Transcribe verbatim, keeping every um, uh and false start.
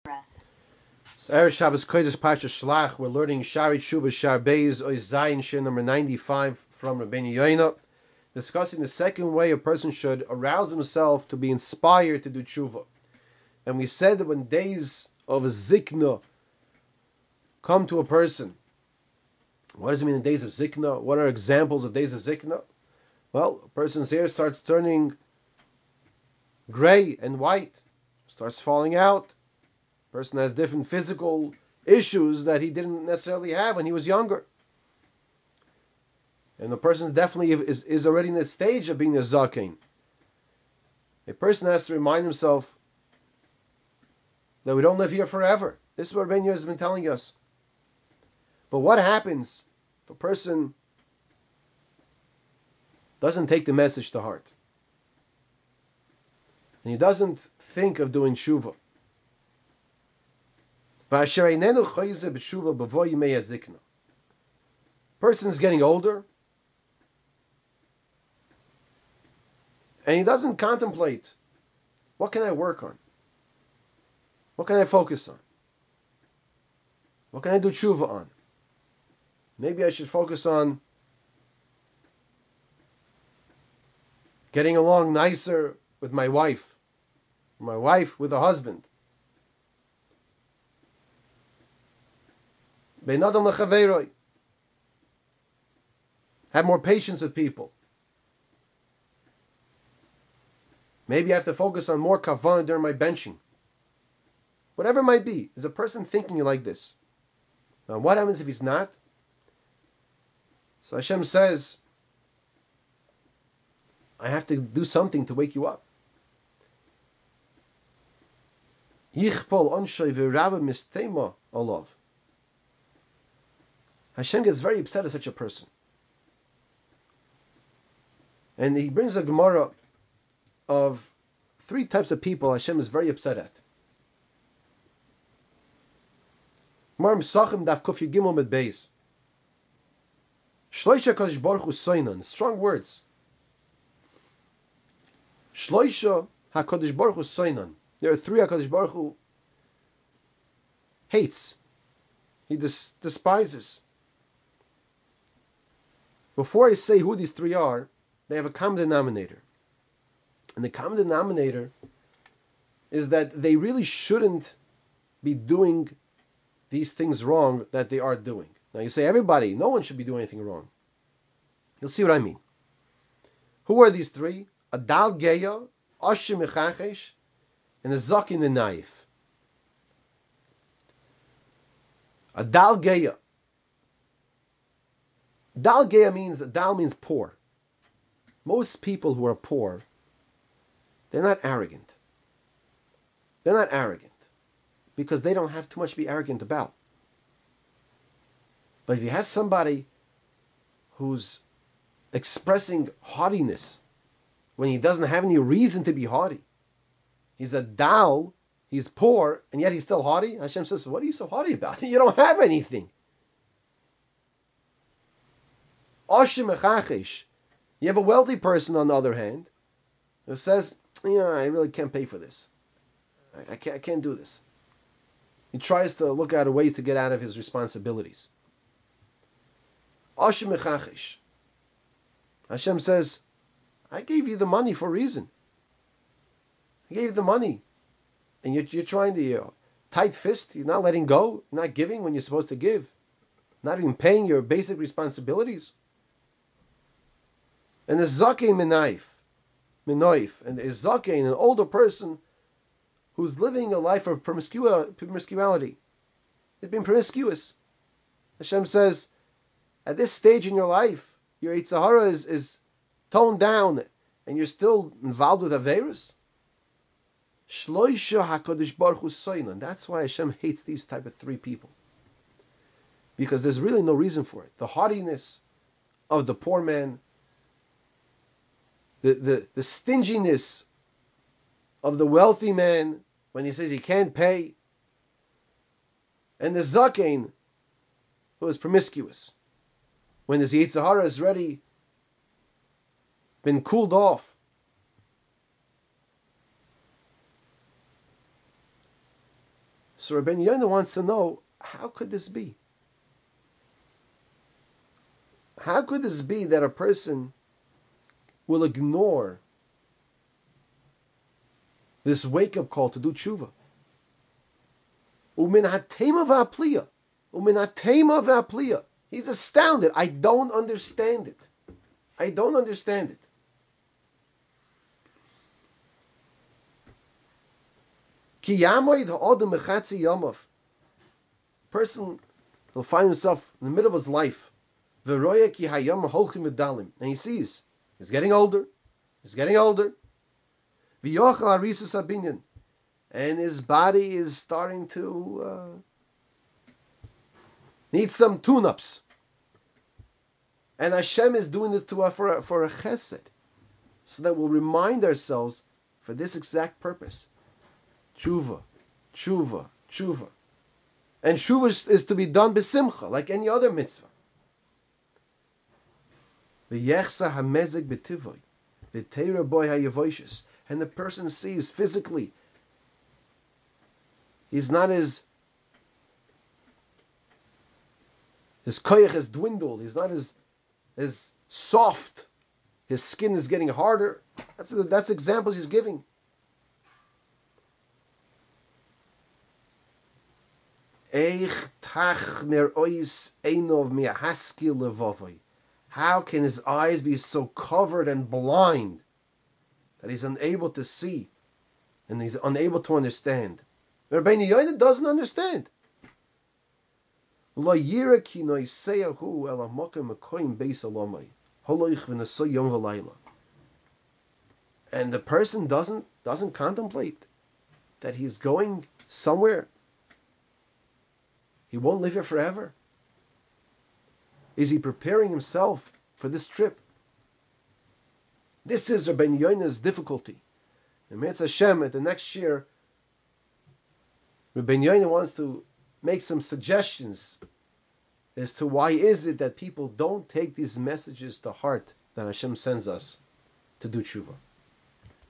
So Erev Shabbos Kodesh Parsha Shlach, we're learning Shari Tshuva Shar Beis Ois Zayin Shir number ninety-five from Rabbeinu Yoina, discussing the second way a person should arouse himself to be inspired to do tshuva. And we said that when days of zikna come to a person, what does it mean in days of zikna? What are examples of days of zikna? Well, a person's hair starts turning gray and white, starts falling out. A person has different physical issues that he didn't necessarily have when he was younger. And the person definitely is, is already in the stage of being a zaken. A person has to remind himself that we don't live here forever. This is what Rabbeinu has been telling us. But what happens if a person doesn't take the message to heart? And he doesn't think of doing tshuva. Person's getting older, and he doesn't contemplate, what can I work on? What can I focus on? What can I do tshuva on? Maybe I should focus on getting along nicer with my wife, or my wife with a husband. Bein adam lechaveroi. Have more patience with people. Maybe I have to focus on more kavanah during my benching. Whatever it might be, is a person thinking like this? Now, what happens if he's not? So Hashem says, I have to do something to wake you up. Yichpol onshay v'rava mistema olav. Hashem gets very upset at such a person. And he brings a Gemara of three types of people Hashem is very upset at. Gemara Mesachim Daf Kuf Yigimel Med Beis. Shloisha Kadosh Baruch Hu Soinan. Strong words. Shloisha HaKadosh Baruch Hu Soinan. There are three HaKadosh Baruch Hu hates. He des- despises. Before I say who these three are, they have a common denominator. And the common denominator is that they really shouldn't be doing these things wrong that they are doing. Now you say, everybody, no one should be doing anything wrong. You'll see what I mean. Who are these three? Adal Geya, Ashim Mechachesh, and the Zakin the Naif. Adal Geya. Dal Geya means, Dal means poor. Most people who are poor, they're not arrogant. They're not arrogant because they don't have too much to be arrogant about. But if you have somebody who's expressing haughtiness when he doesn't have any reason to be haughty, he's a Dal, he's poor, and yet he's still haughty, Hashem says, what are you so haughty about? You don't have anything. Ashim Mechachesh. You have a wealthy person, on the other hand, who says, you know, I really can't pay for this. I, I, can't, I can't do this. He tries to look at ways to get out of his responsibilities. Ashim Mechachesh. Hashem says, I gave you the money for a reason. I gave you the money. And you're, you're trying to, uh, tight fist, you're not letting go, you're not giving when you're supposed to give, not even paying your basic responsibilities. And the Zakein Menaif, Menoif, and the Zakein, an older person who's living a life of promiscu- promiscuity. They've been promiscuous. Hashem says, at this stage in your life, your Yetzer Hara is, is toned down, and you're still involved with Averis. Shloisha HaKadosh Baruch Hu Soinan. That's why Hashem hates these type of three people. Because there's really no reason for it. The haughtiness of the poor man, The, the, the stinginess of the wealthy man when he says he can't pay, and the Zakein who is promiscuous when his Yetzer Hara has already been cooled off. So Rabbeinu Yonah wants to know, how could this be? How could this be that a person will ignore this wake-up call to do tshuva? Umin hatema v'apliya. Umin hatema v'apliya. He's astounded. I don't understand it. I don't understand it. Ki yamoid ha'odem mechatzi yamav. Person will find himself in the middle of his life. V'roya ki hayam holchim v'dalim. And he sees, he's getting older. He's getting older. V'yochal harisus habinyan. And his body is starting to uh, need some tune-ups. And Hashem is doing this to us for a, for a chesed, so that we'll remind ourselves for this exact purpose. Tshuva, tshuva, tshuva. And tshuva is, is to be done besimcha, like any other mitzvah. V'yechsa hamezek b'tivoy, v'teira boy hayavoishes. And the person sees physically, he's not as, his koyach has dwindled, he's not as, as soft, his skin is getting harder. That's, that's examples he's giving. How can his eyes be so covered and blind that he's unable to see and he's unable to understand? Rabbeinu Yonah doesn't understand. And the person doesn't doesn't contemplate that he's going somewhere. He won't live here forever. Is he preparing himself for this trip? This is Rabbeinu Yonah's difficulty. And Me'etz Hashem, at the next year, Rabbeinu Yonah wants to make some suggestions as to why is it that people don't take these messages to heart that Hashem sends us to do tshuva.